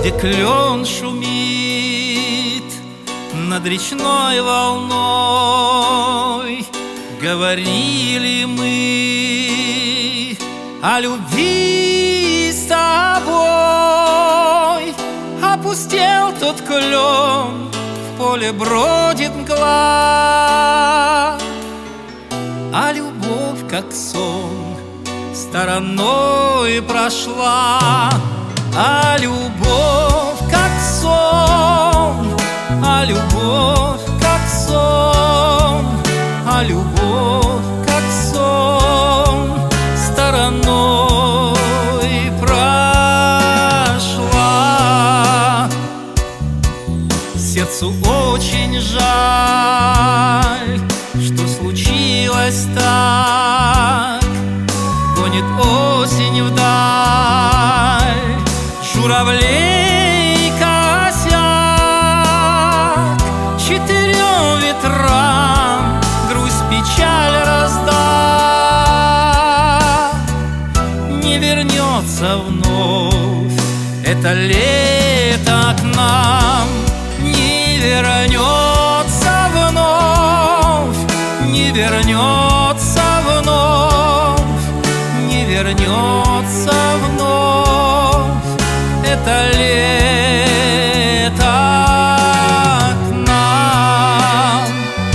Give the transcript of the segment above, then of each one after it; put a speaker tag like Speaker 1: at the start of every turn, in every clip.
Speaker 1: где клен шумит над речной волной. Говорили мы о любви с тобой. Опустел тот клен, в поле бродит мгла, а любовь, как сон, стороной прошла. А любовь, как сон, а любовь, как сон, а любовь, как сон, стороной прошла. Сердцу очень жаль, что случилось так. Гонит осень вдаль журавлей косяк. Четырем ветрам грусть, печаль раздай. Не вернется вновь это лето к нам, не вернется вновь, не вернется вновь, не вернется вновь это лето к нам.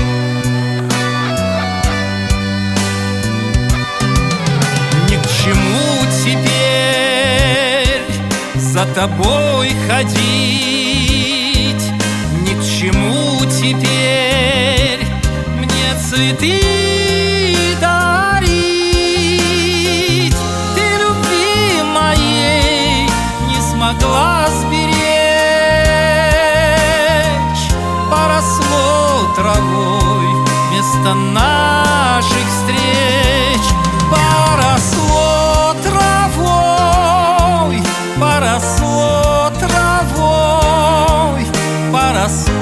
Speaker 1: Ни к чему теперь за тобой ходить, ни к чему теперь мне цветы дарить. Ты любви моей не смогла сберечь. Поросло травой место наших встреч. Поросло травой, поросло травой, поросло